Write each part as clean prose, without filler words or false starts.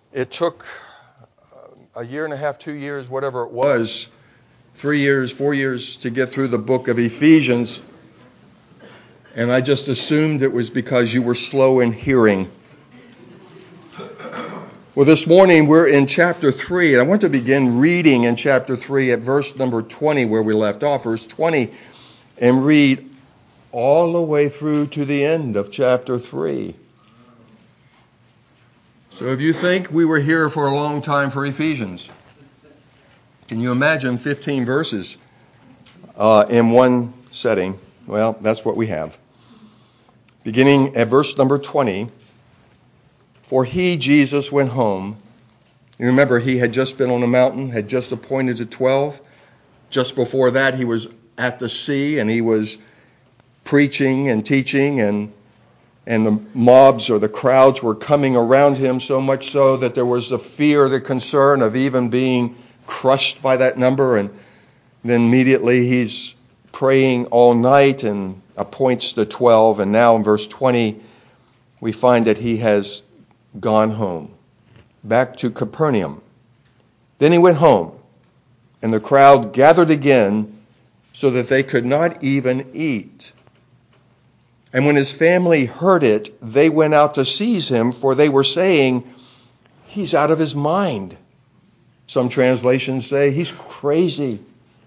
It took a year and a half, 2 years, whatever it was, 3 years, 4 years to get through the book of Ephesians. And I just assumed it was because you were slow in hearing. Well, this morning we're in chapter 3. And I want to begin reading in chapter 3 at verse number 20 where we left off, verse 20, and read all the way through to the end of chapter 3. So if you think we were here for a long time for Ephesians, can you imagine 15 verses in one setting? Well, that's what we have. Beginning at verse number 20, for he, Jesus, went home. You remember he had just been on a mountain, had just appointed the 12. Just before that, he was at the sea and he was preaching and teaching, and the mobs or the crowds were coming around him, so much so that there was the fear, the concern of even being crushed by that number. And then immediately he's praying all night and appoints the 12. And now in verse 20, we find that he has gone home, back to Capernaum. Then he went home, and the crowd gathered again so that they could not even eat. And when his family heard it, they went out to seize him, for they were saying, he's out of his mind. Some translations say he's crazy.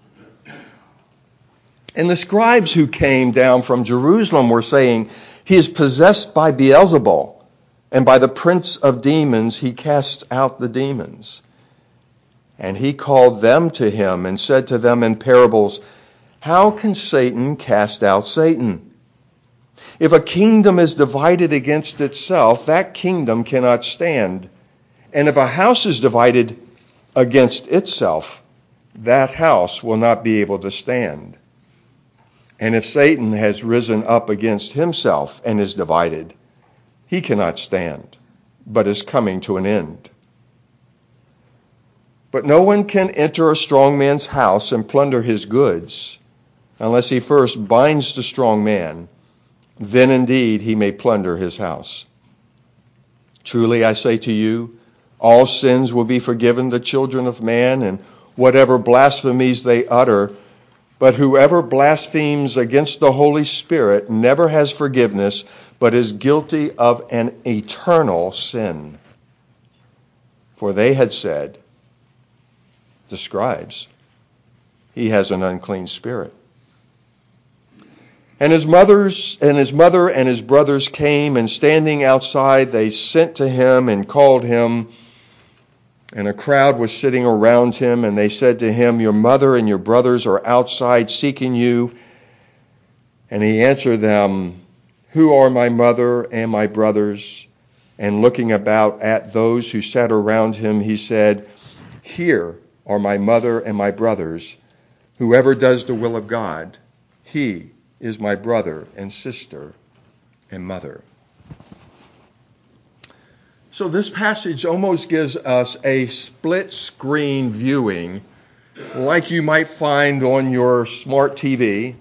And the scribes who came down from Jerusalem were saying, he is possessed by Beelzebul, and by the prince of demons he casts out the demons. And he called them to him and said to them in parables, how can Satan cast out Satan? If a kingdom is divided against itself, that kingdom cannot stand. And if a house is divided against itself, that house will not be able to stand. And if Satan has risen up against himself and is divided, he cannot stand, but is coming to an end. But no one can enter a strong man's house and plunder his goods unless he first binds the strong man. Then indeed he may plunder his house. Truly I say to you, all sins will be forgiven the children of man, and whatever blasphemies they utter. But whoever blasphemes against the Holy Spirit never has forgiveness, but is guilty of an eternal sin. For they had said, the scribes, he has an unclean spirit. And his mother and his brothers came, and standing outside, they sent to him and called him. And a crowd was sitting around him, and they said to him, your mother and your brothers are outside seeking you. And he answered them, who are my mother and my brothers? And looking about at those who sat around him, he said, here are my mother and my brothers. Whoever does the will of God, he is my brother and sister and mother. So this passage almost gives us a split screen viewing like you might find on your smart TV,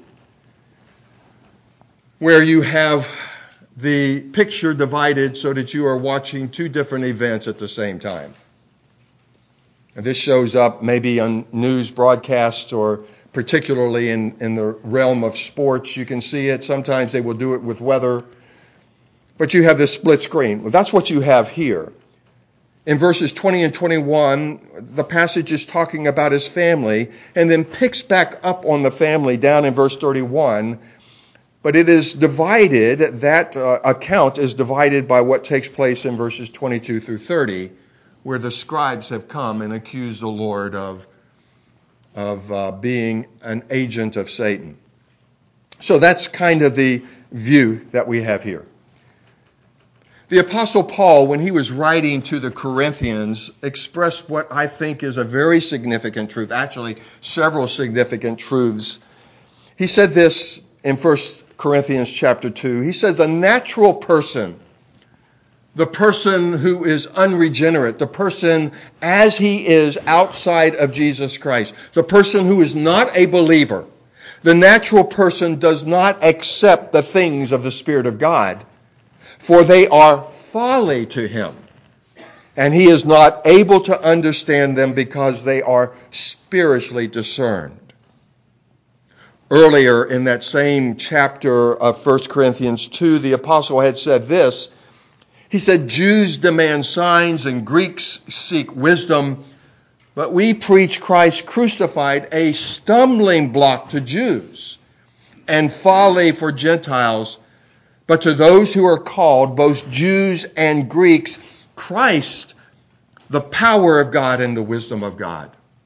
where you have the picture divided so that you are watching two different events at the same time. And this shows up maybe on news broadcasts or particularly in the realm of sports. You can see it. Sometimes they will do it with weather. But you have this split screen. Well, that's what you have here. In verses 20 and 21, the passage is talking about his family and then picks back up on the family down in verse 31. But it is divided, that account is divided by what takes place in verses 22 through 30, where the scribes have come and accused the Lord of being an agent of Satan. So that's kind of the view that we have here. The Apostle Paul, when he was writing to the Corinthians, expressed what I think is a very significant truth, actually several significant truths. He said this in 1 Corinthians chapter 2. He said, the natural person, the person who is unregenerate, the person as he is outside of Jesus Christ, the person who is not a believer, the natural person does not accept the things of the Spirit of God, for they are folly to him. and he is not able to understand them because they are spiritually discerned. Earlier in that same chapter of 1 Corinthians 2, the apostle had said this. He said, Jews demand signs and Greeks seek wisdom, but we preach Christ crucified, a stumbling block to Jews and folly for Gentiles. But to those who are called, both Jews and Greeks, Christ, the power of God and the wisdom of God.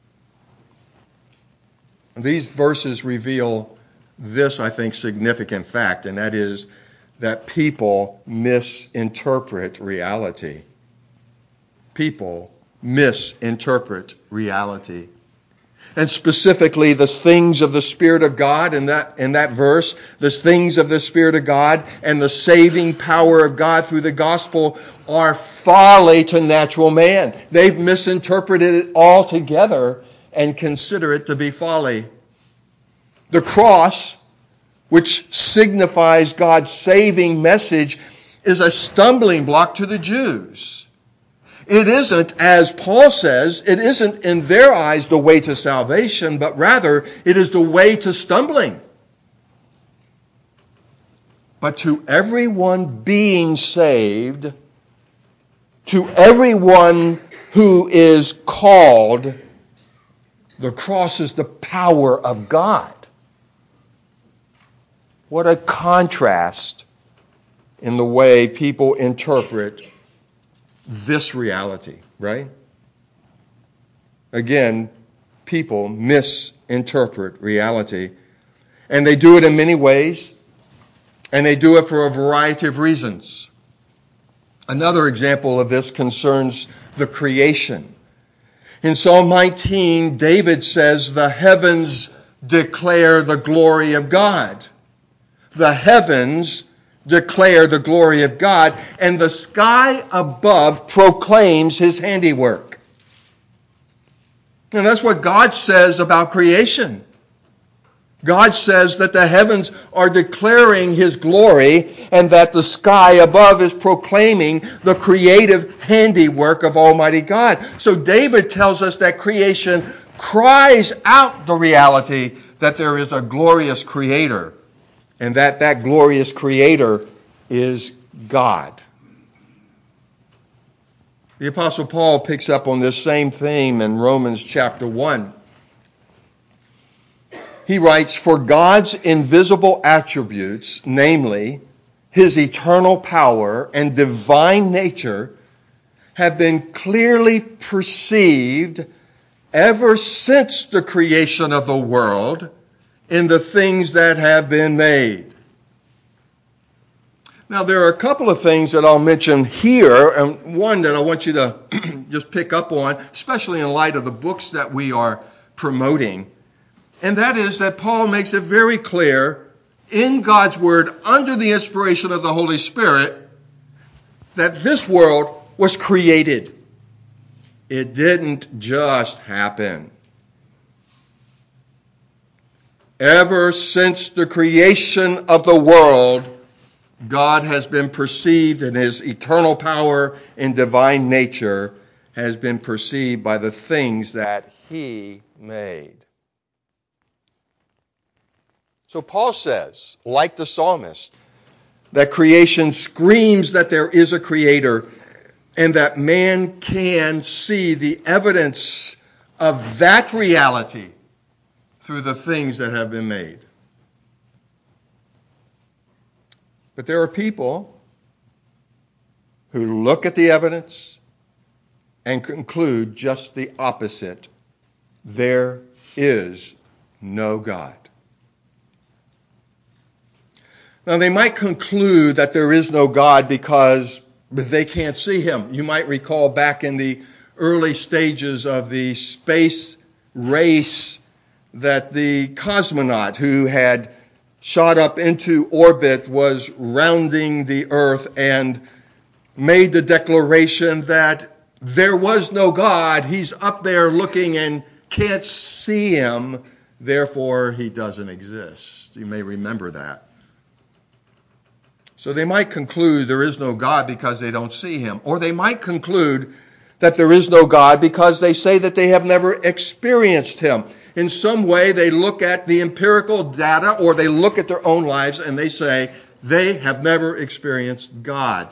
These verses reveal this, I think, significant fact, and that is that people misinterpret reality. People misinterpret reality. And specifically, the things of the Spirit of God in that verse, the things of the Spirit of God and the saving power of God through the gospel are folly to natural man. They've misinterpreted it altogether and consider it to be folly. The cross, which signifies God's saving message, is a stumbling block to the Jews. It isn't, as Paul says, it isn't in their eyes the way to salvation, but rather it is the way to stumbling. But to everyone being saved, to everyone who is called, the cross is the power of God. What a contrast in the way people interpret this reality, right? Again, people misinterpret reality. And they do it in many ways. And they do it for a variety of reasons. Another example of this concerns the creation. In Psalm 19, David says, the heavens declare the glory of God. The heavens declare the glory of God, and the sky above proclaims his handiwork. And that's what God says about creation. God says that the heavens are declaring his glory, and that the sky above is proclaiming the creative handiwork of Almighty God. So David tells us that creation cries out the reality that there is a glorious creator, and that glorious creator is God. The Apostle Paul picks up on this same theme in Romans chapter 1. He writes, for God's invisible attributes, namely his eternal power and divine nature, have been clearly perceived ever since the creation of the world in the things that have been made. Now, there are a couple of things that I'll mention here, and one that I want you to just pick up on, especially in light of the books that we are promoting, and that is that Paul makes it very clear in God's Word, under the inspiration of the Holy Spirit, that this world was created. It didn't just happen. Ever since the creation of the world, God has been perceived, and his eternal power and divine nature has been perceived by the things that he made. So Paul says, like the psalmist, that creation screams that there is a creator, and that man can see the evidence of that reality through the things that have been made. But there are people who look at the evidence and conclude just the opposite. There is no God. Now, they might conclude that there is no God because they can't see him. You might recall back in the early stages of the space race that the cosmonaut who had shot up into orbit was rounding the earth and made the declaration that there was no God. He's up there looking and can't see him. Therefore, he doesn't exist. You may remember that. So they might conclude there is no God because they don't see him. Or they might conclude that there is no God because they say that they have never experienced him. In some way, they look at the empirical data or they look at their own lives and they say they have never experienced God.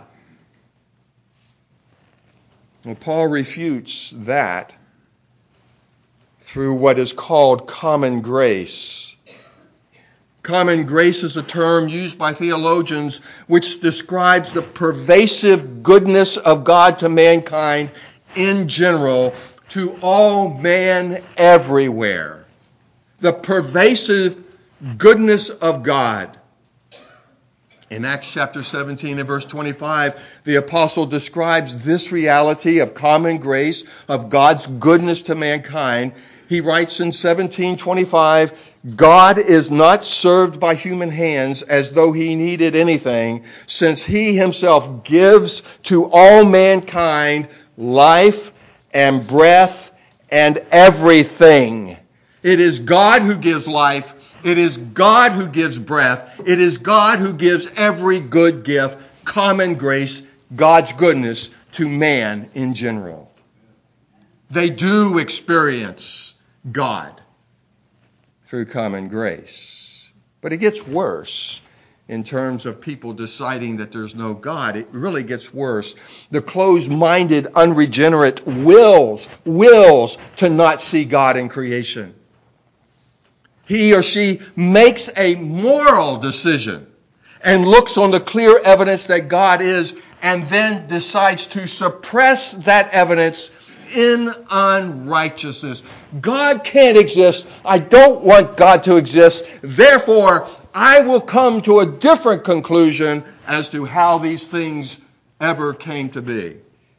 And Paul refutes that through what is called common grace. Common grace is a term used by theologians which describes the pervasive goodness of God to mankind in general, to all man everywhere. The pervasive goodness of God. In Acts chapter 17 and verse 25, the apostle describes this reality of common grace, of God's goodness to mankind. He writes in 17:25, God is not served by human hands as though he needed anything, since he himself gives to all mankind life and breath and everything. It is God who gives life. It is God who gives breath. It is God who gives every good gift, common grace, God's goodness to man in general. They do experience God through common grace. But it gets worse in terms of people deciding that there's no God. It really gets worse. The closed-minded, unregenerate wills to not see God in creation. He or she makes a moral decision and looks on the clear evidence that God is and then decides to suppress that evidence in unrighteousness. God can't exist. I don't want God to exist. Therefore, I will come to a different conclusion as to how these things ever came to be.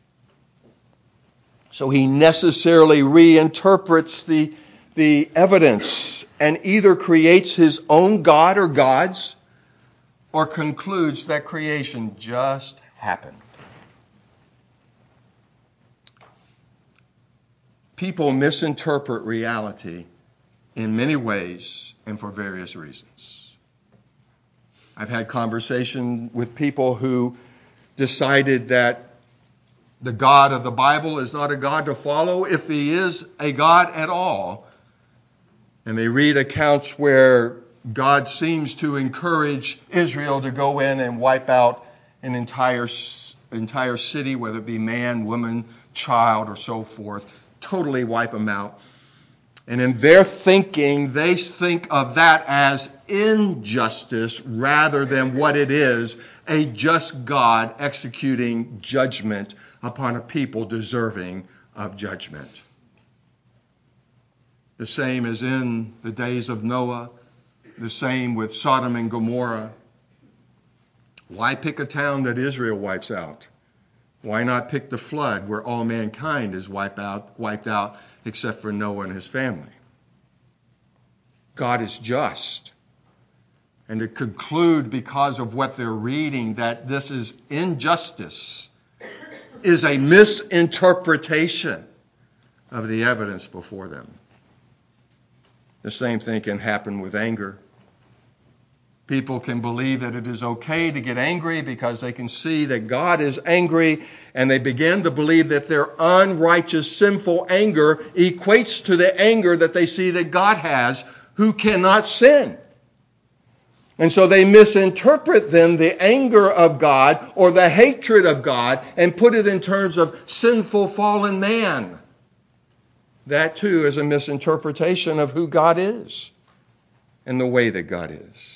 So he necessarily reinterprets the evidence and either creates his own God or gods or concludes that creation just happened. People misinterpret reality in many ways and for various reasons. I've had conversation with people who decided that the God of the Bible is not a God to follow if he is a God at all. And they read accounts where God seems to encourage Israel to go in and wipe out an entire city, whether it be man, woman, child, or so forth. Totally wipe them out. And in their thinking, they think of that as injustice rather than what it is, a just God executing judgment upon a people deserving of judgment. The same as in the days of Noah, the same with Sodom and Gomorrah. Why pick a town that Israel wipes out? Why not pick the flood where all mankind is wiped out except for Noah and his family? God is just. And to conclude because of what they're reading that this is injustice is a misinterpretation of the evidence before them. The same thing can happen with anger. People can believe that it is okay to get angry because they can see that God is angry, and they begin to believe that their unrighteous, sinful anger equates to the anger that they see that God has, who cannot sin. And so they misinterpret then the anger of God or the hatred of God and put it in terms of sinful, fallen man. That too is a misinterpretation of who God is and the way that God is.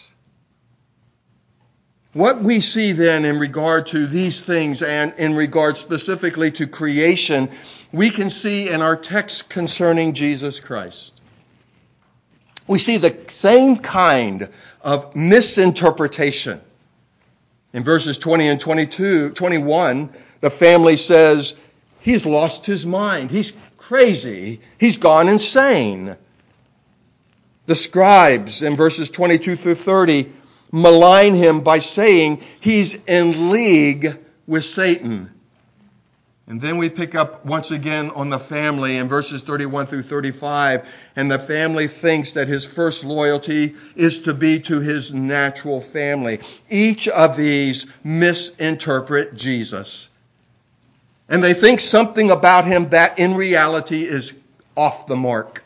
What we see then in regard to these things and in regard specifically to creation, we can see in our text concerning Jesus Christ. We see the same kind of misinterpretation. In verses 20 and 21, the family says, he's lost his mind. He's crazy. He's gone insane. The scribes in verses 22 through 30 malign him by saying he's in league with Satan. And then we pick up once again on the family in verses 31 through 35. And the family thinks that his first loyalty is to be to his natural family. Each of these misinterpret Jesus. And they think something about him that in reality is off the mark.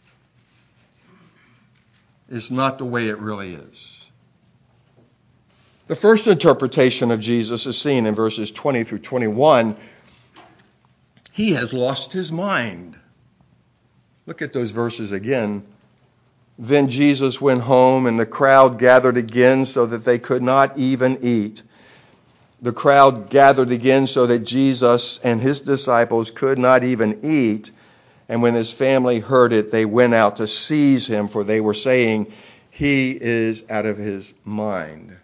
It's not the way it really is. The first interpretation of Jesus is seen in verses 20 through 21. He has lost his mind. Look at those verses again. Then Jesus went home, and the crowd gathered again so that they could not even eat. The crowd gathered again so that Jesus and his disciples could not even eat. And when his family heard it, they went out to seize him, for they were saying, he is out of his mind.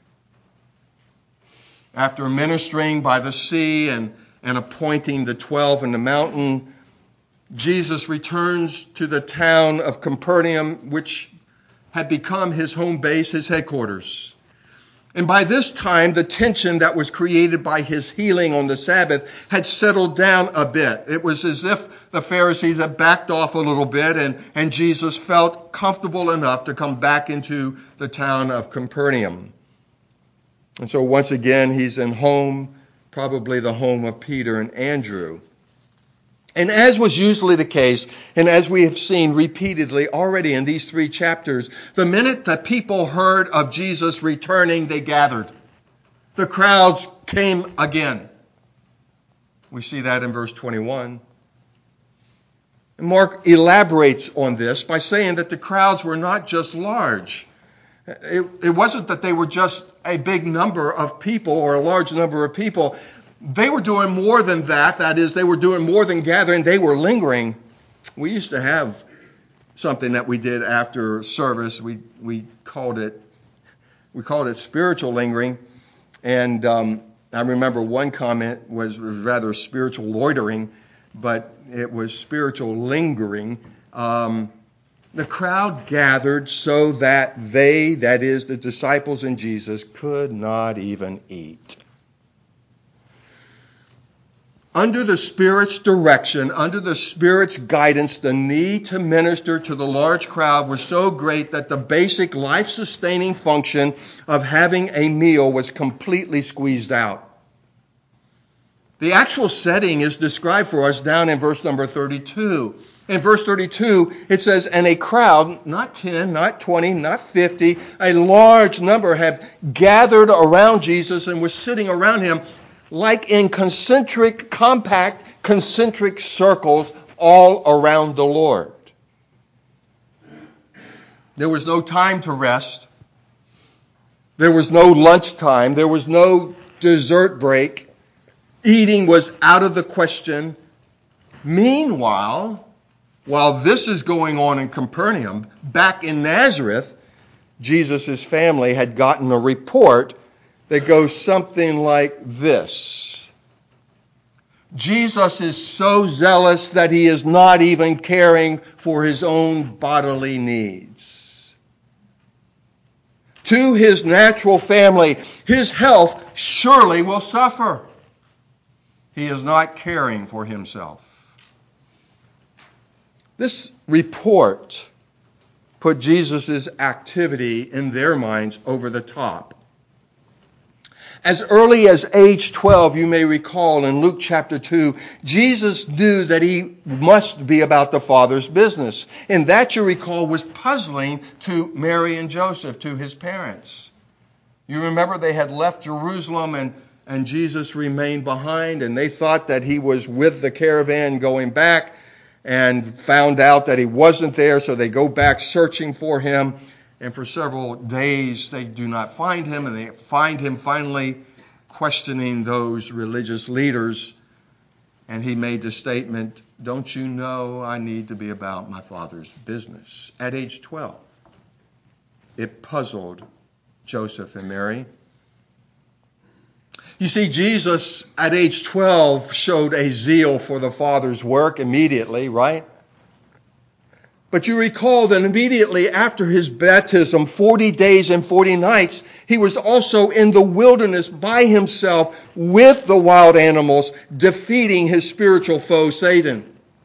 After ministering by the sea and appointing the 12 in the mountain, Jesus returns to the town of Capernaum, which had become his home base, his headquarters. And by this time, the tension that was created by his healing on the Sabbath had settled down a bit. It was as if the Pharisees had backed off a little bit, and Jesus felt comfortable enough to come back into the town of Capernaum. And so once again, he's in home, probably the home of Peter and Andrew. And as was usually the case, and as we have seen repeatedly already in these 3 chapters, the minute that people heard of Jesus returning, they gathered. The crowds came again. We see that in verse 21. And Mark elaborates on this by saying that the crowds were not just large. It wasn't that they were just a big number of people or a large number of people. They were doing more than that. That is, they were doing more than gathering. They were lingering. We used to have something that we did after service. We called it spiritual lingering. And I remember one comment was rather spiritual loitering, but it was spiritual lingering. The crowd gathered so that they, that is, the disciples and Jesus, could not even eat. Under the Spirit's direction, under the Spirit's guidance, the need to minister to the large crowd was so great that the basic life-sustaining function of having a meal was completely squeezed out. The actual setting is described for us down in verse number 32. In verse 32, it says, and a crowd, not 10, not 20, not 50, a large number had gathered around Jesus and was sitting around him like in compact concentric circles all around the Lord. There was no time to rest. There was no lunchtime. There was no dessert break. Eating was out of the question. Meanwhile, while this is going on in Capernaum, back in Nazareth, Jesus' family had gotten a report that goes something like this. Jesus is so zealous that he is not even caring for his own bodily needs. To his natural family, his health surely will suffer. He is not caring for himself. This report put Jesus' activity in their minds over the top. As early as age 12, you may recall in Luke chapter 2, Jesus knew that he must be about the Father's business. And that, you recall, was puzzling to Mary and Joseph, to his parents. You remember they had left Jerusalem and Jesus remained behind, and they thought that he was with the caravan going back, and found out that he wasn't there, so they go back searching for him. And for several days, they do not find him, and they find him finally questioning those religious leaders. And he made the statement, don't you know I need to be about my Father's business? At age 12. It puzzled Joseph and Mary. You see, Jesus at age 12 showed a zeal for the Father's work immediately, right? But you recall that immediately after his baptism, 40 days and 40 nights, he was also in the wilderness by himself with the wild animals, defeating his spiritual foe, Satan.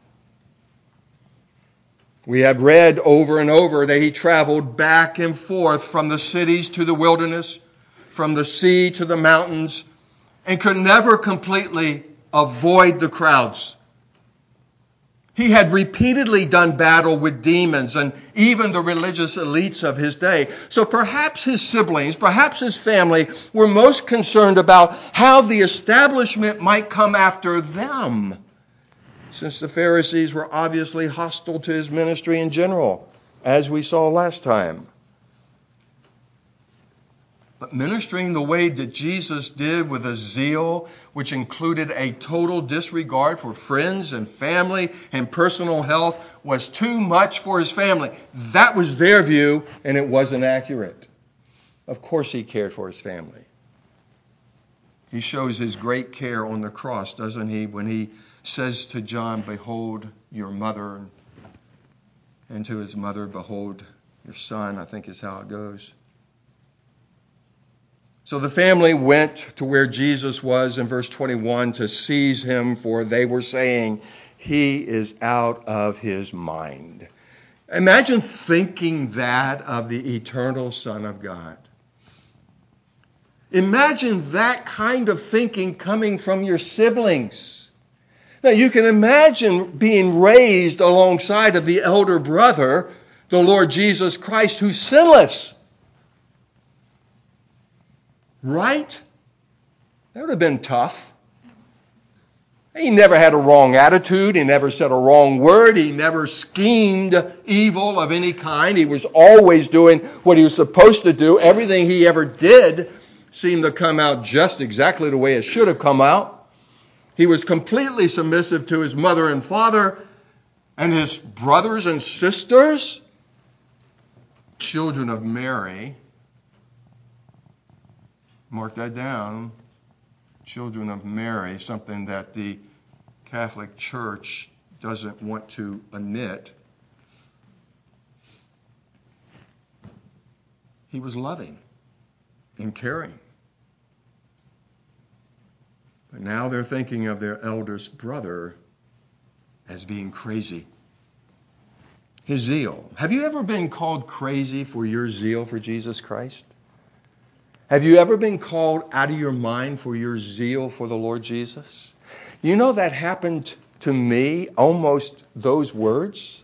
We have read over and over that he traveled back and forth from the cities to the wilderness, from the sea to the mountains, and could never completely avoid the crowds. He had repeatedly done battle with demons and even the religious elites of his day. So perhaps his siblings, perhaps his family were most concerned about how the establishment might come after them, since the Pharisees were obviously hostile to his ministry in general, as we saw last time. But ministering the way that Jesus did, with a zeal which included a total disregard for friends and family and personal health, was too much for his family. That was their view, and it wasn't accurate. Of course he cared for his family. He shows his great care on the cross, doesn't he, when he says to John, "Behold your mother," and to his mother, "Behold your son," I think is how it goes. So the family went to where Jesus was in verse 21 to seize him, for they were saying, "He is out of his mind." Imagine thinking that of the eternal Son of God. Imagine that kind of thinking coming from your siblings. Now you can imagine being raised alongside of the elder brother, the Lord Jesus Christ, who's sinless. Right? That would have been tough. He never had a wrong attitude. He never said a wrong word. He never schemed evil of any kind. He was always doing what he was supposed to do. Everything he ever did seemed to come out just exactly the way it should have come out. He was completely submissive to his mother and father and his brothers and sisters, children of Mary. Mark that down. Children of Mary, something that the Catholic Church doesn't want to admit. He was loving and caring. But now they're thinking of their eldest brother as being crazy. His zeal. Have you ever been called crazy for your zeal for Jesus Christ? Have you ever been called out of your mind for your zeal for the Lord Jesus? You know that happened to me, almost those words.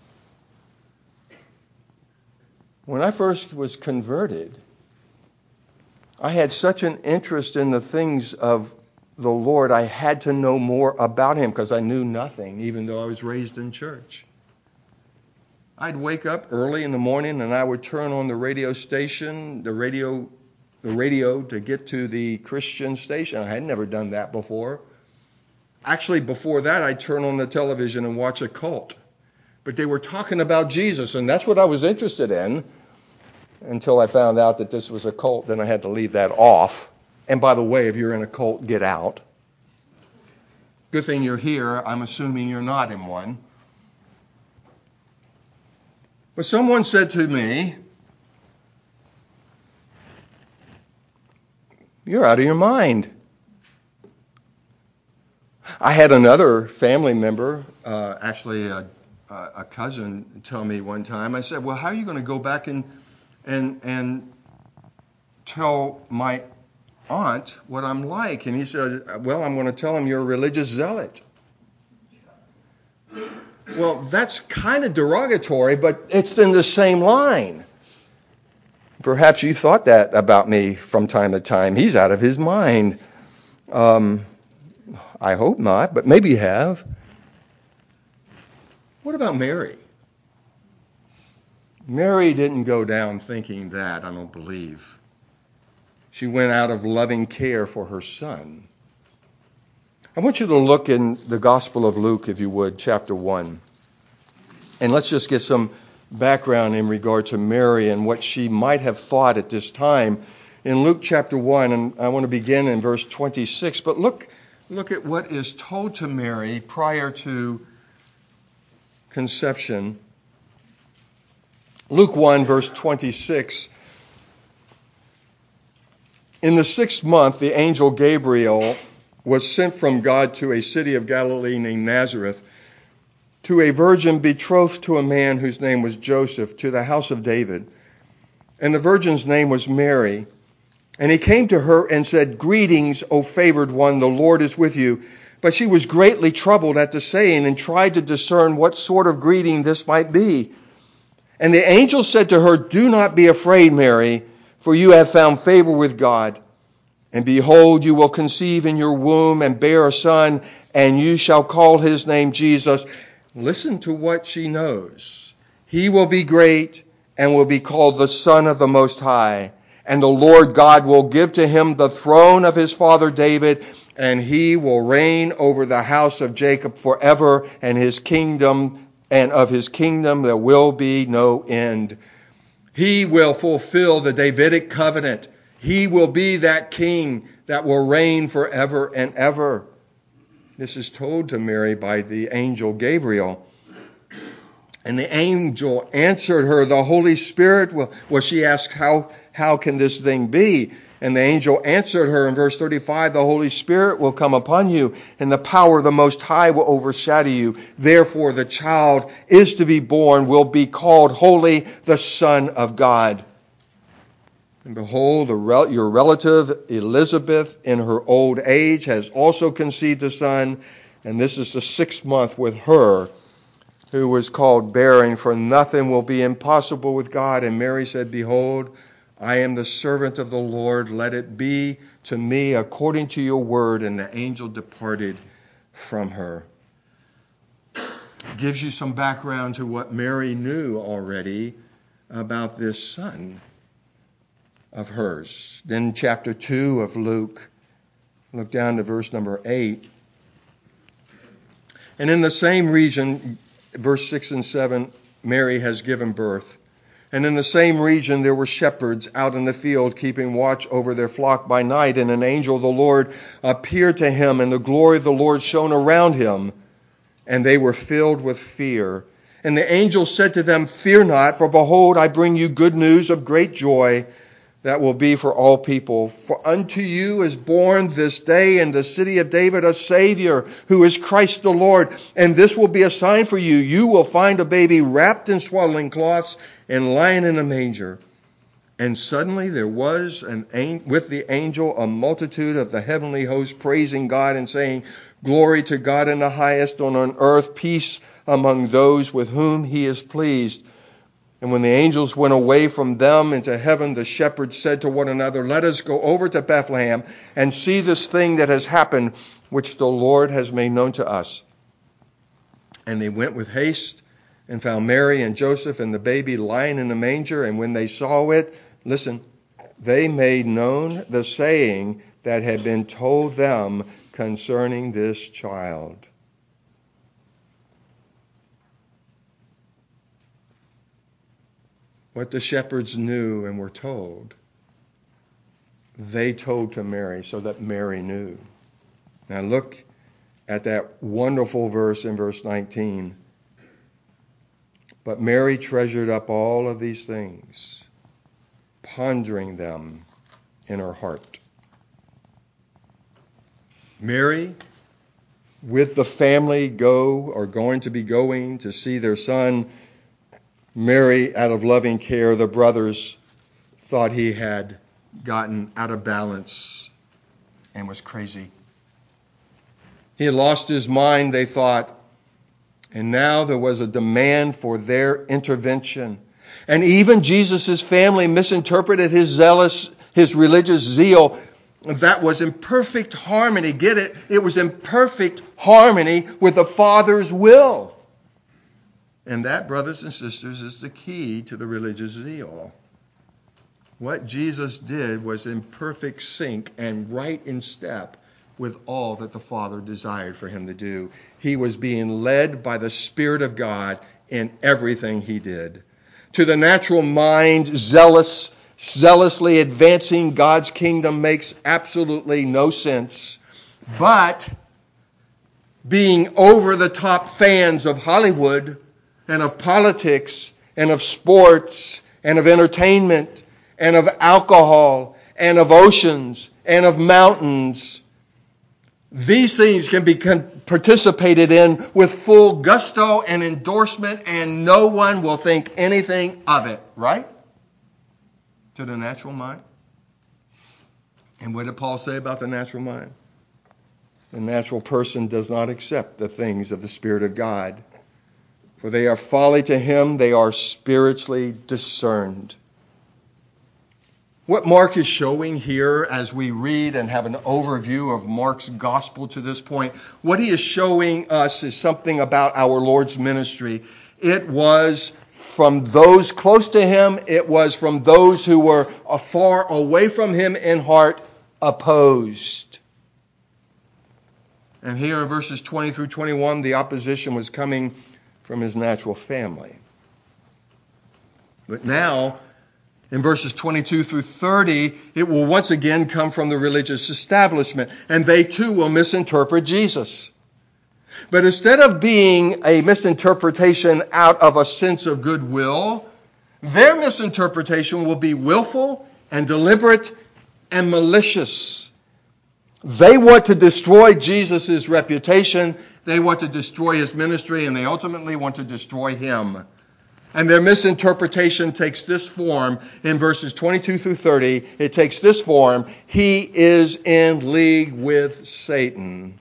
When I first was converted, I had such an interest in the things of the Lord. I had to know more about him because I knew nothing, even though I was raised in church. I'd wake up early in the morning and I would turn on the radio station, the radio to get to the Christian station. I had never done that before. Actually, before that, I'd turn on the television and watch a cult. But they were talking about Jesus, and that's what I was interested in until I found out that this was a cult. Then I had to leave that off. And by the way, if you're in a cult, get out. Good thing you're here. I'm assuming you're not in one. But someone said to me, "You're out of your mind." I had another family member, actually a cousin, tell me one time. I said, "Well, how are you going to go back and tell my aunt what I'm like?" And he said, "Well, I'm going to tell him you're a religious zealot." Well, that's kind of derogatory, but it's in the same line. Perhaps you thought that about me from time to time. He's out of his mind. I hope not, but maybe you have. What about Mary? Mary didn't go down thinking that, I don't believe. She went out of loving care for her son. I want you to look in the Gospel of Luke, if you would, chapter 1. And let's just get some background in regard to Mary and what she might have thought at this time. In Luke chapter 1, and I want to begin in verse 26, but look at what is told to Mary prior to conception. Luke 1, verse 26. In the 6th month, the angel Gabriel was sent from God to a city of Galilee named Nazareth, to a virgin betrothed to a man whose name was Joseph, to the house of David. And the virgin's name was Mary. And he came to her and said, "Greetings, O favored one, the Lord is with you." But she was greatly troubled at the saying and tried to discern what sort of greeting this might be. And the angel said to her, "Do not be afraid, Mary, for you have found favor with God. And behold, you will conceive in your womb and bear a son, and you shall call his name Jesus." Listen to what she knows. "He will be great and will be called the Son of the Most High. And the Lord God will give to him the throne of his father David, and he will reign over the house of Jacob forever, and of his kingdom there will be no end." He will fulfill the Davidic covenant. He will be that king that will reign forever and ever. This is told to Mary by the angel Gabriel. And the angel answered her, "The Holy Spirit will..." Well, she asked, how can this thing be? And the angel answered her in verse 35, "The Holy Spirit will come upon you, and the power of the Most High will overshadow you. Therefore, the child is to be born, will be called Holy, the Son of God. And behold, your relative Elizabeth, in her old age, has also conceived a son, and this is the 6th month with her, who was called barren, for nothing will be impossible with God." And Mary said, "Behold, I am the servant of the Lord. Let it be to me according to your word." And the angel departed from her. Gives you some background to what Mary knew already about this son of hers. Then chapter 2 of Luke, look down to verse number 8. "And in the same region," verse 6 and 7, "Mary has given birth. And in the same region there were shepherds out in the field, keeping watch over their flock by night. And an angel of the Lord appeared to him, and the glory of the Lord shone around him. And they were filled with fear. And the angel said to them, 'Fear not, for behold, I bring you good news of great joy that will be for all people. For unto you is born this day in the city of David a Savior, who is Christ the Lord. And this will be a sign for you. You will find a baby wrapped in swaddling cloths and lying in a manger.' And suddenly there was with the angel a multitude of the heavenly host, praising God and saying, 'Glory to God in the highest, and on earth peace among those with whom he is pleased.' And when the angels went away from them into heaven, the shepherds said to one another, 'Let us go over to Bethlehem and see this thing that has happened, which the Lord has made known to us.' And they went with haste and found Mary and Joseph and the baby lying in a manger. And when they saw it," listen, "they made known the saying that had been told them concerning this child." What the shepherds knew and were told, they told to Mary so that Mary knew. Now look at that wonderful verse in verse 19. "But Mary treasured up all of these things, pondering them in her heart." Mary, with the family, going to be going to see their son. Mary, out of loving care, the brothers thought he had gotten out of balance and was crazy. He had lost his mind, they thought, and now there was a demand for their intervention. And even Jesus' family misinterpreted his religious zeal. That was in perfect harmony. Get it? It was in perfect harmony with the Father's will. And that, brothers and sisters, is the key to the religious zeal. What Jesus did was in perfect sync and right in step with all that the Father desired for him to do. He was being led by the Spirit of God in everything he did. To the natural mind, zealously advancing God's kingdom makes absolutely no sense. But being over-the-top fans of Hollywood and of politics and of sports and of entertainment and of alcohol and of oceans and of mountains, these things can be participated in with full gusto and endorsement, and no one will think anything of it, right? To the natural mind. And what did Paul say about the natural mind? The natural person does not accept the things of the Spirit of God, for they are folly to him. They are spiritually discerned. What Mark is showing here as we read and have an overview of Mark's gospel to this point, what he is showing us is something about our Lord's ministry. It was from those close to him. It was from those who were far away from him in heart, opposed. And here in verses 20 through 21, the opposition was coming from his natural family. But now, in verses 22 through 30, it will once again come from the religious establishment, and they too will misinterpret Jesus. But instead of being a misinterpretation out of a sense of goodwill, their misinterpretation will be willful and deliberate and malicious. They want to destroy Jesus' reputation, they want to destroy his ministry, and they ultimately want to destroy him. And their misinterpretation takes this form in verses 22 through 30. It takes this form: he is in league with Satan.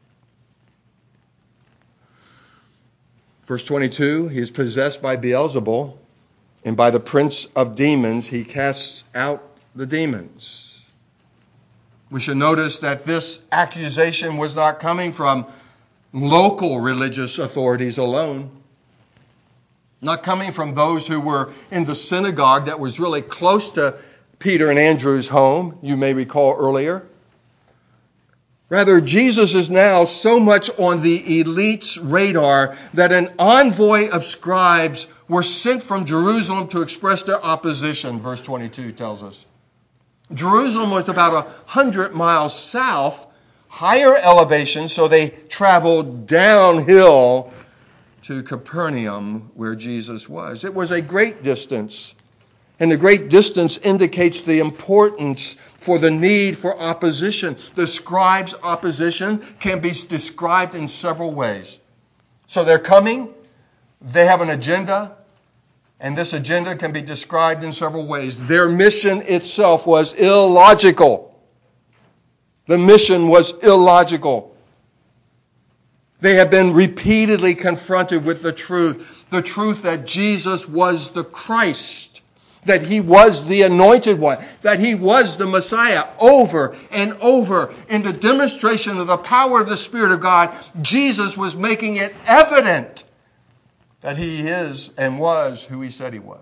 Verse 22, he is possessed by Beelzebul, and by the prince of demons he casts out the demons. We should notice that this accusation was not coming from local religious authorities alone, not coming from those who were in the synagogue that was really close to Peter and Andrew's home, you may recall earlier. Rather, Jesus is now so much on the elite's radar that an envoy of scribes were sent from Jerusalem to express their opposition, verse 22 tells us. Jerusalem was about 100 miles south, higher elevation, so they traveled downhill to Capernaum, where Jesus was. It was a great distance, and the great distance indicates the importance for the need for opposition. The scribes' opposition can be described in several ways. So they're coming, they have an agenda, and this agenda can be described in several ways. Their mission itself was illogical. The mission was illogical. They have been repeatedly confronted with the truth that Jesus was the Christ, that he was the anointed one, that he was the Messiah. Over and over, in the demonstration of the power of the Spirit of God, Jesus was making it evident that he is and was who he said he was.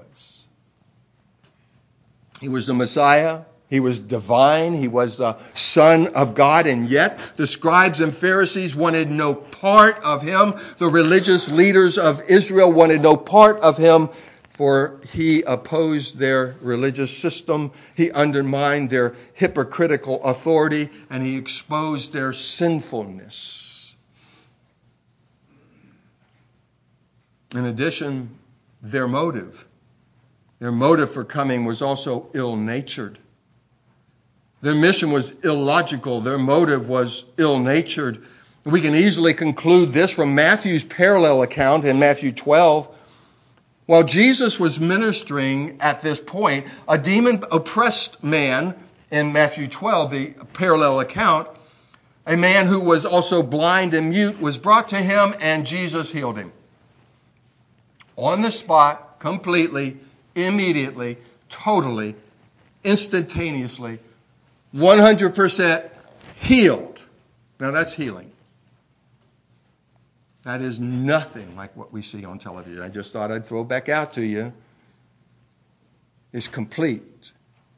He was the Messiah. He was divine. He was the Son of God. And yet the scribes and Pharisees wanted no part of him. The religious leaders of Israel wanted no part of him, for he opposed their religious system. He undermined their hypocritical authority, and he exposed their sinfulness. In addition, their motive for coming was also ill-natured. Their mission was illogical. Their motive was ill-natured. We can easily conclude this from Matthew's parallel account in Matthew 12. While Jesus was ministering at this point, a demon-oppressed man in Matthew 12, the parallel account, a man who was also blind and mute, was brought to him, and Jesus healed him. On the spot, completely, immediately, totally, instantaneously, 100% healed. Now that's healing. That is nothing like what we see on television. I just thought I'd throw back out to you. It's complete.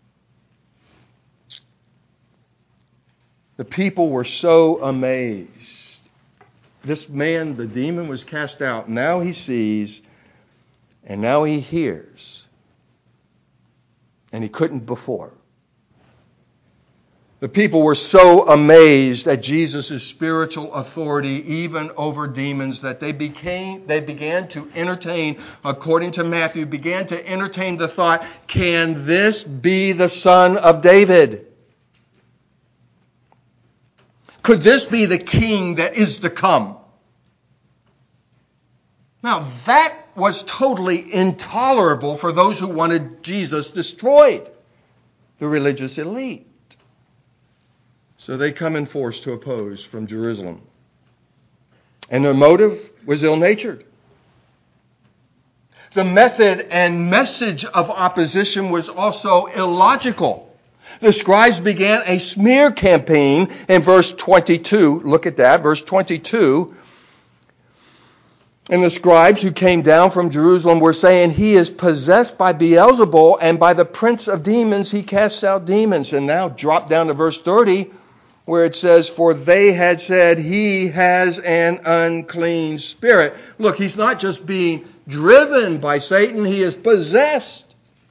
The people were so amazed. This man, the demon, was cast out. Now he sees, and now he hears. And he couldn't before. The people were so amazed at Jesus' spiritual authority, even over demons, that they began to entertain, according to Matthew, began to entertain the thought, can this be the Son of David? Could this be the king that is to come? Now that was totally intolerable for those who wanted Jesus destroyed, the religious elite. So they come in force to oppose from Jerusalem. And their motive was ill-natured. The method and message of opposition was also illogical. The scribes began a smear campaign in verse 22. Look at that, verse 22. And the scribes who came down from Jerusalem were saying, he is possessed by Beelzebul, and by the prince of demons he casts out demons. And now drop down to verse 30, where it says, for they had said he has an unclean spirit. Look, he's not just being driven by Satan, he is possessed.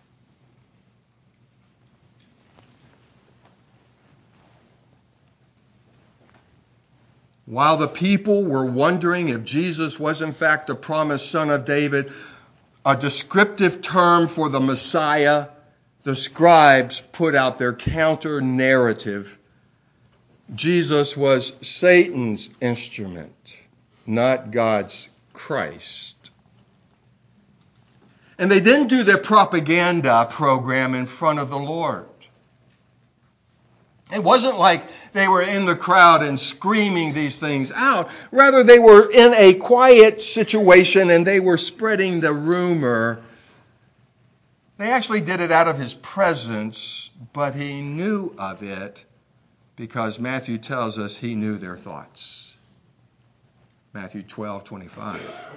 While the people were wondering if Jesus was in fact the promised son of David, a descriptive term for the Messiah, the scribes put out their counter-narrative. Jesus was Satan's instrument, not God's Christ. And they didn't do their propaganda program in front of the Lord. It wasn't like they were in the crowd and screaming these things out. Rather, they were in a quiet situation and they were spreading the rumor. They actually did it out of his presence, but he knew of it because Matthew tells us he knew their thoughts. Matthew 12:25.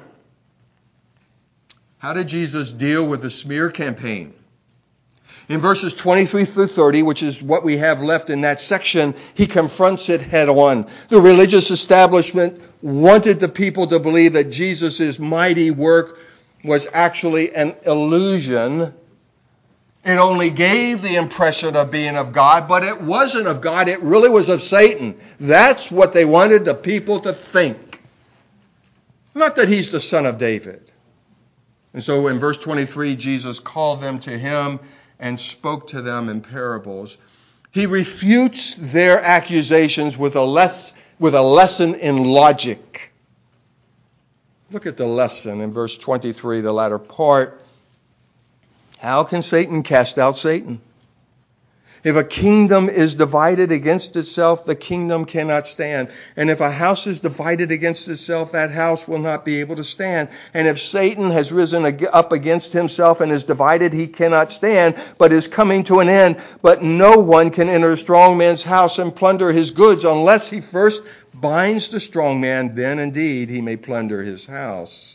How did Jesus deal with the smear campaign? In verses 23 through 30, which is what we have left in that section, he confronts it head on. The religious establishment wanted the people to believe that Jesus' mighty work was actually an illusion. It only gave the impression of being of God, but it wasn't of God. It really was of Satan. That's what they wanted the people to think. Not that he's the son of David. And so in verse 23, Jesus called them to him and spoke to them in parables. He refutes their accusations with a lesson in logic. Look at the lesson in verse 23, the latter part. How can Satan cast out Satan? If a kingdom is divided against itself, the kingdom cannot stand. And if a house is divided against itself, that house will not be able to stand. And if Satan has risen up against himself and is divided, he cannot stand, but is coming to an end. But no one can enter a strong man's house and plunder his goods unless he first binds the strong man. Then indeed he may plunder his house.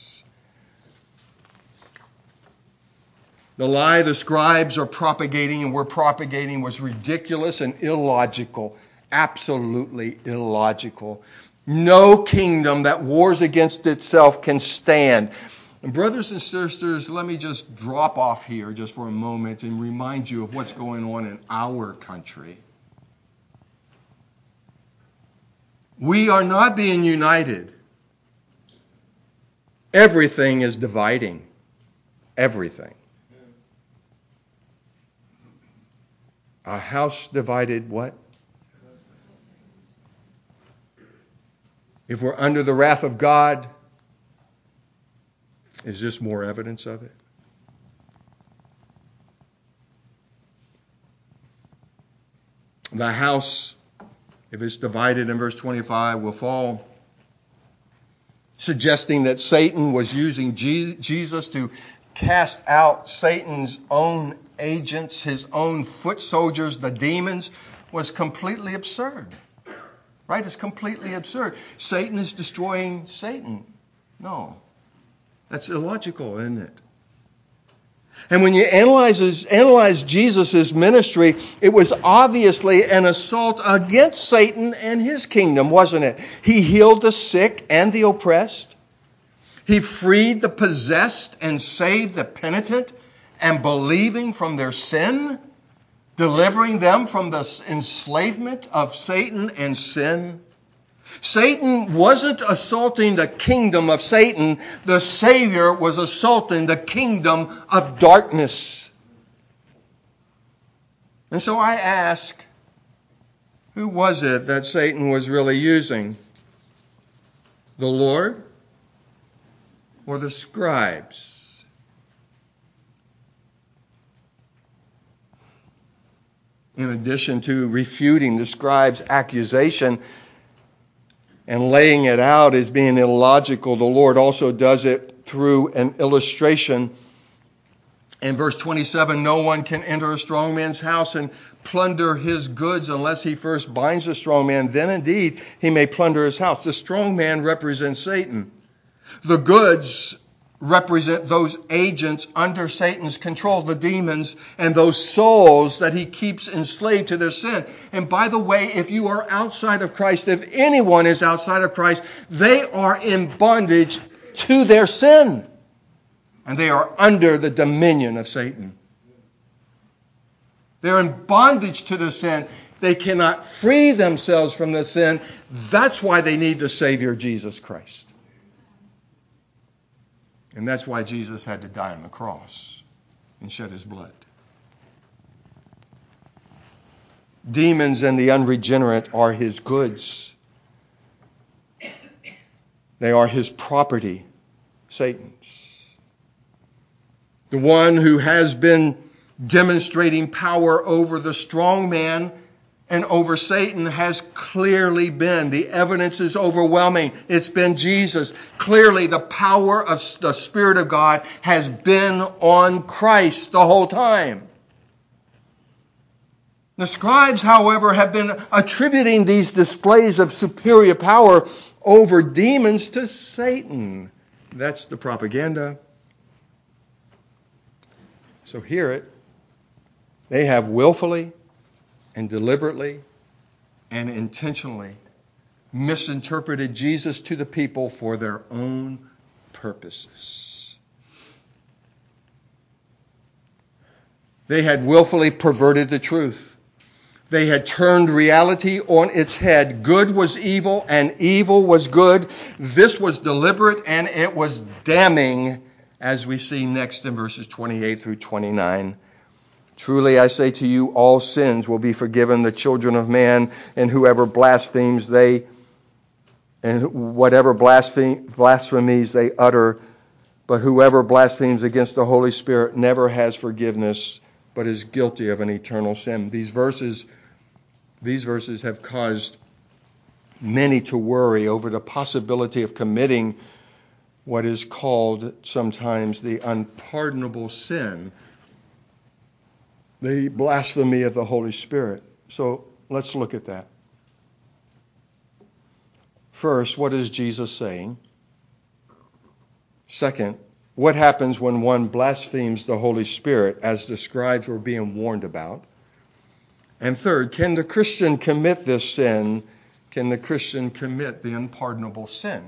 The lie the scribes are propagating and were propagating was ridiculous and illogical. Absolutely illogical. No kingdom that wars against itself can stand. And brothers and sisters, let me just drop off here just for a moment and remind you of what's going on in our country. We are not being united. Everything is dividing. Everything. A house divided what? If we're under the wrath of God, is this more evidence of it? The house, if it's divided in verse 25, will fall. Suggesting that Satan was using Jesus to cast out Satan's own agents, his own foot soldiers, the demons, was completely absurd. Right? It's completely absurd. Satan is destroying Satan. No. That's illogical, isn't it? And when you analyze Jesus' ministry, it was obviously an assault against Satan and his kingdom, wasn't it? He healed the sick and the oppressed. He freed the possessed and saved the penitent and believing from their sin, delivering them from the enslavement of Satan and sin. Satan wasn't assaulting the kingdom of Satan. The Savior was assaulting the kingdom of darkness. And so I ask, who was it that Satan was really using? The Lord or the scribes? in addition to refuting the scribe's accusation and laying it out as being illogical, the Lord also does it through an illustration. In verse 27, no one can enter a strong man's house and plunder his goods unless he first binds the strong man. Then indeed he may plunder his house. The strong man represents Satan. The goods represent those agents under Satan's control, the demons and those souls that he keeps enslaved to their sin. And by the way, if you are outside of Christ, if anyone is outside of Christ, they are in bondage to their sin. And they are under the dominion of Satan. They're in bondage to the sin. They cannot free themselves from the sin. That's why they need the Savior, Jesus Christ. And that's why Jesus had to die on the cross and shed his blood. Demons and the unregenerate are his goods. They are his property, Satan's. The one who has been demonstrating power over the strong man and over Satan has clearly been. The evidence is overwhelming. It's been Jesus. Clearly, the power of the Spirit of God has been on Christ the whole time. The scribes, however, have been attributing these displays of superior power over demons to Satan. That's the propaganda. So hear it. They have willfully and deliberately and intentionally misinterpreted Jesus to the people for their own purposes. They had willfully perverted the truth. They had turned reality on its head. Good was evil and evil was good. This was deliberate and it was damning, as we see next in verses 28 through 29. Truly I say to you, all sins will be forgiven the children of man, and whoever blasphemes whatever blasphemies they utter. But whoever blasphemes against the Holy Spirit never has forgiveness, but is guilty of an eternal sin. These verses have caused many to worry over the possibility of committing what is called sometimes the unpardonable sin, the blasphemy of the Holy Spirit. So let's look at that. First, what is Jesus saying? Second, what happens when one blasphemes the Holy Spirit, as the scribes were being warned about? And third, can the Christian commit this sin? Can the Christian commit the unpardonable sin?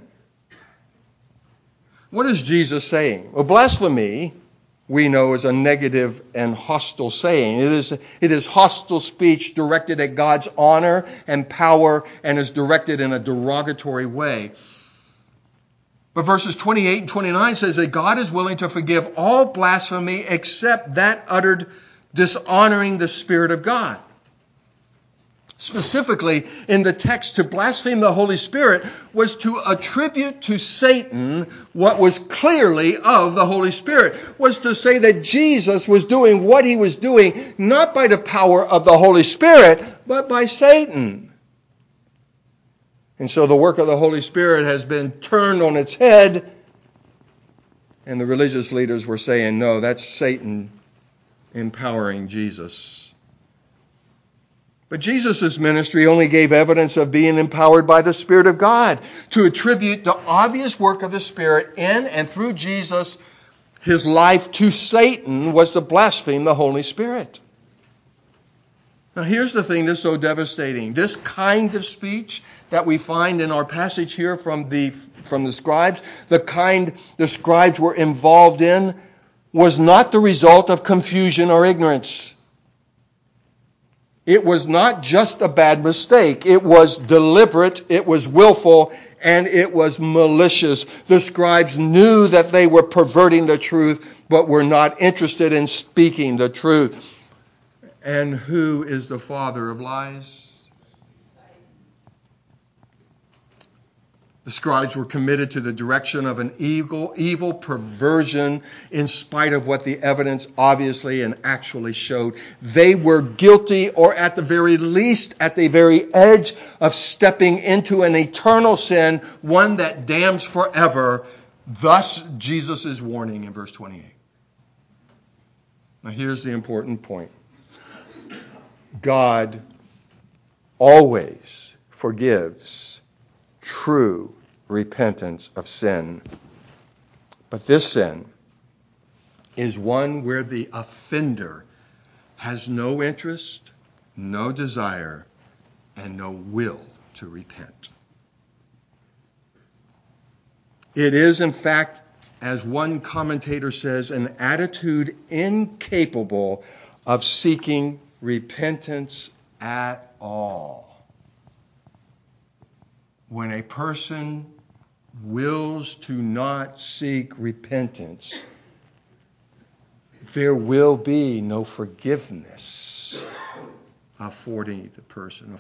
What is Jesus saying? Well, blasphemy, we know, is a negative and hostile saying. It is hostile speech directed at God's honor and power and is directed in a derogatory way. But verses 28 and 29 says that God is willing to forgive all blasphemy except that uttered dishonoring the Spirit of God. Specifically, in the text, to blaspheme the Holy Spirit was to attribute to Satan what was clearly of the Holy Spirit, was to say that Jesus was doing what he was doing, not by the power of the Holy Spirit, but by Satan. And so the work of the Holy Spirit has been turned on its head, and the religious leaders were saying, no, that's Satan empowering Jesus. But Jesus' ministry only gave evidence of being empowered by the Spirit of God. To attribute the obvious work of the Spirit in and through Jesus, his life, to Satan was to blaspheme the Holy Spirit. Now here's the thing that's so devastating. This kind of speech that we find in our passage here from the scribes, the kind the scribes were involved in, was not the result of confusion or ignorance. It was not just a bad mistake. It was deliberate, it was willful, and it was malicious. The scribes knew that they were perverting the truth, but were not interested in speaking the truth. And who is the father of lies? The scribes were committed to the direction of an evil perversion in spite of what the evidence obviously and actually showed. They were guilty, or at the very least, at the very edge of stepping into an eternal sin, one that damns forever. Thus, Jesus' warning in verse 28. Now, here's the important point. God always forgives true repentance of sin. But this sin is one where the offender has no interest, no desire, and no will to repent. It is, in fact, as one commentator says, an attitude incapable of seeking repentance at all. When a person wills to not seek repentance, there will be no forgiveness afforded the person.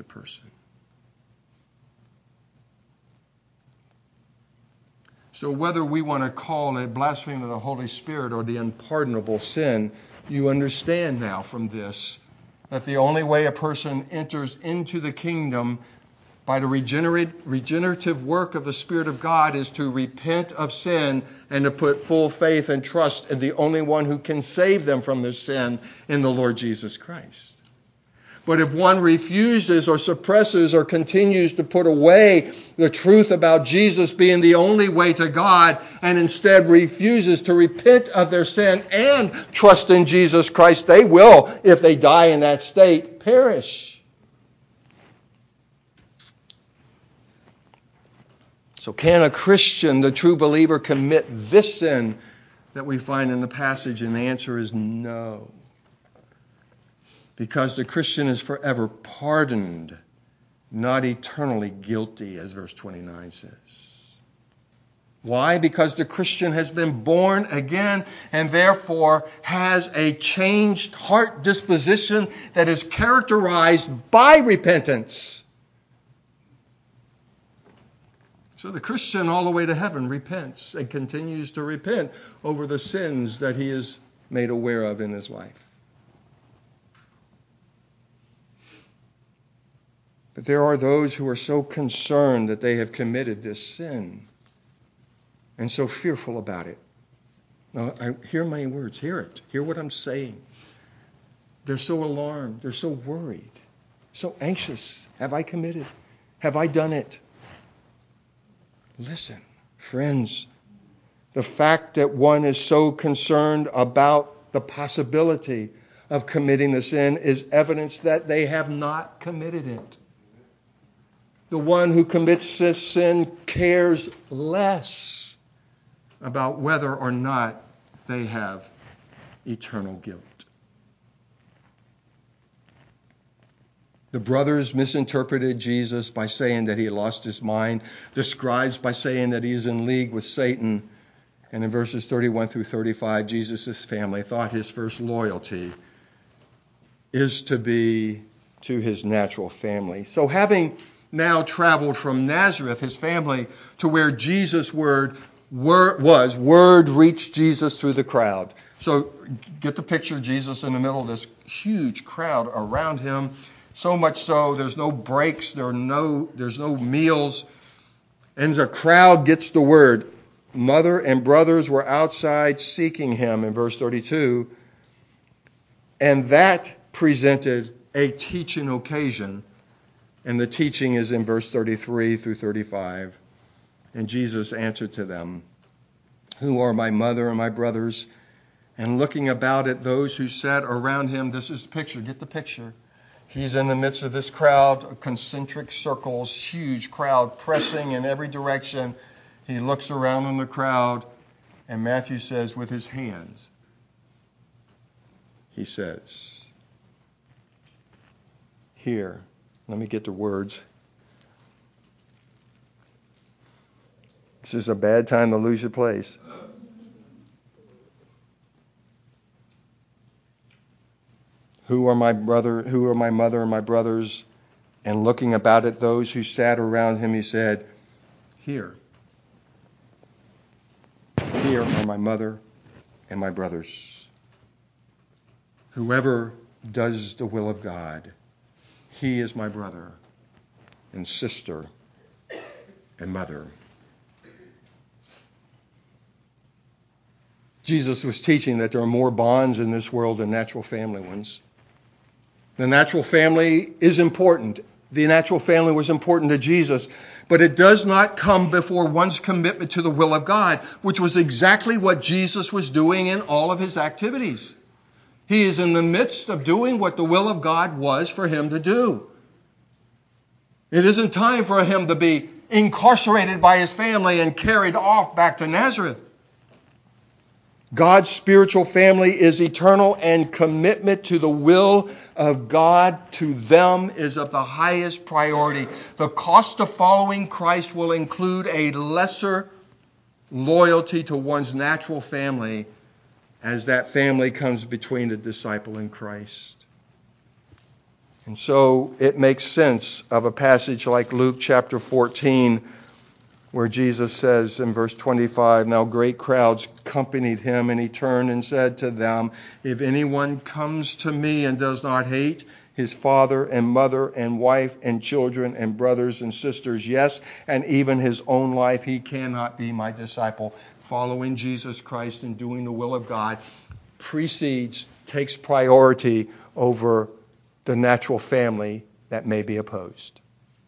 So whether we want to call it blasphemy of the Holy Spirit or the unpardonable sin, you understand now from this that the only way a person enters into the kingdom by the regenerative work of the Spirit of God is to repent of sin and to put full faith and trust in the only one who can save them from their sin, in the Lord Jesus Christ. But if one refuses or suppresses or continues to put away the truth about Jesus being the only way to God, and instead refuses to repent of their sin and trust in Jesus Christ, they will, if they die in that state, perish. So can a Christian, the true believer, commit this sin that we find in the passage? And the answer is no. Because the Christian is forever pardoned, not eternally guilty, as verse 29 says. Why? Because the Christian has been born again and therefore has a changed heart disposition that is characterized by repentance. So the Christian all the way to heaven repents and continues to repent over the sins that he is made aware of in his life. But there are those who are so concerned that they have committed this sin and so fearful about it. Now, hear my words. Hear it. Hear what I'm saying. They're so alarmed. They're so worried. So anxious. Have I committed? Have I done it? Listen, friends, the fact that one is so concerned about the possibility of committing the sin is evidence that they have not committed it. The one who commits this sin cares less about whether or not they have eternal guilt. The brothers misinterpreted Jesus by saying that he had lost his mind. The scribes by saying that he is in league with Satan. And in verses 31 through 35, Jesus' family thought his first loyalty is to be to his natural family. So having now traveled from Nazareth, his family, to where Jesus' word reached Jesus through the crowd. So get the picture, Jesus in the middle of this huge crowd around him. So much so, there's no breaks, there's no meals. And the crowd gets the word. Mother and brothers were outside seeking him in verse 32. And that presented a teaching occasion. And the teaching is in verse 33 through 35. And Jesus answered to them, "Who are my mother and my brothers?" And looking about at those who sat around him, this is the picture, get the picture. He's in the midst of this crowd, concentric circles, huge crowd pressing in every direction. He looks around in the crowd, and Matthew says, with his hands, he says, "Here, let me get the words. This is a bad time to lose your place. Who are my mother and my brothers?" And looking about at those who sat around him, he said, Here. Here are my mother and my brothers. Whoever does the will of God, he is my brother and sister and mother. Jesus was teaching that there are more bonds in this world than natural family ones. The natural family is important. The natural family was important to Jesus, but it does not come before one's commitment to the will of God, which was exactly what Jesus was doing in all of his activities. He is in the midst of doing what the will of God was for him to do. It isn't time for him to be incarcerated by his family and carried off back to Nazareth. God's spiritual family is eternal, and commitment to the will of God to them is of the highest priority. The cost of following Christ will include a lesser loyalty to one's natural family as that family comes between the disciple and Christ. And so it makes sense of a passage like Luke chapter 14, where Jesus says in verse 25, "Now great crowds accompanied him, and he turned and said to them, 'If anyone comes to me and does not hate his father and mother and wife and children and brothers and sisters, yes, and even his own life, he cannot be my disciple.'" Following Jesus Christ and doing the will of God takes priority over the natural family that may be opposed.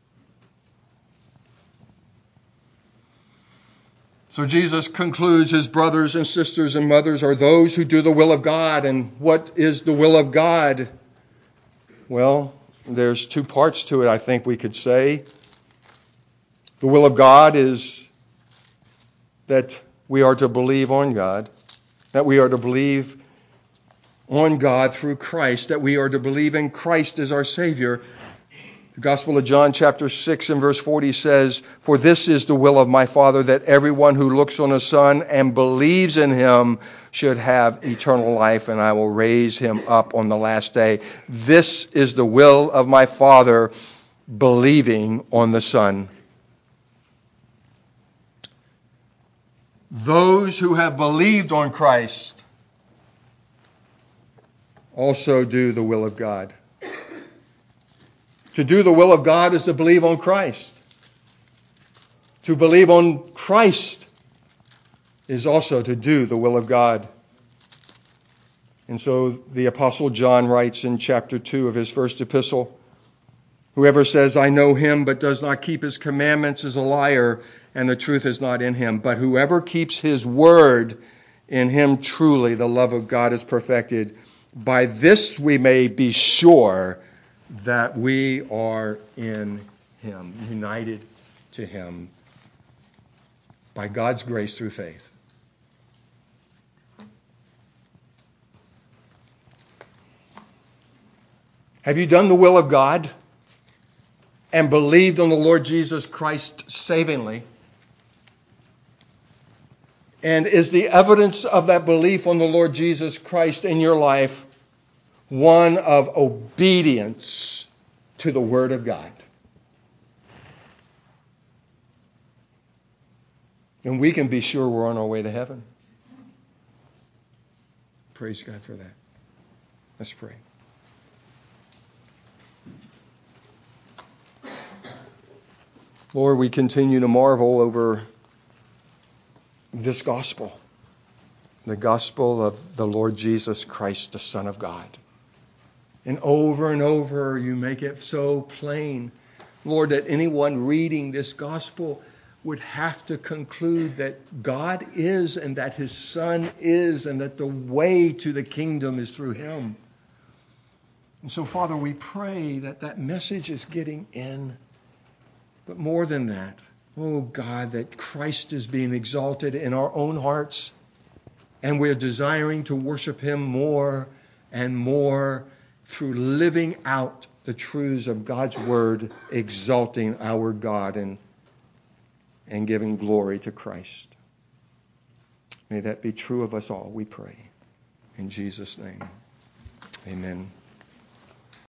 So Jesus concludes his brothers and sisters and mothers are those who do the will of God. And what is the will of God? Well, there's two parts to it, I think we could say. The will of God is that we are to believe on God, that we are to believe on God through Christ, that we are to believe in Christ as our Savior. The Gospel of John chapter 6 and verse 40 says, "For this is the will of my Father, that everyone who looks on the Son and believes in him should have eternal life, and I will raise him up on the last day." This is the will of my Father, believing on the Son. Those who have believed on Christ also do the will of God. To do the will of God is to believe on Christ. To believe on Christ is also to do the will of God. And so the Apostle John writes in chapter 2 of his first epistle, "Whoever says, 'I know him,' but does not keep his commandments is a liar, and the truth is not in him. But whoever keeps his word, in him truly the love of God is perfected. By this we may be sure that we are in him," united to him by God's grace through faith. Have you done the will of God and believed on the Lord Jesus Christ savingly? And is the evidence of that belief on the Lord Jesus Christ in your life one of obedience to the Word of God? And we can be sure we're on our way to heaven. Praise God for that. Let's pray. Lord, we continue to marvel over this gospel, the gospel of the Lord Jesus Christ, the Son of God. And over you make it so plain, Lord, that anyone reading this gospel would have to conclude that God is and that his Son is and that the way to the kingdom is through him. And so, Father, we pray that that message is getting in. But more than that, oh God, that Christ is being exalted in our own hearts, and we're desiring to worship him more and more through living out the truths of God's word, exalting our God and giving glory to Christ. May that be true of us all, we pray. In Jesus' name, amen.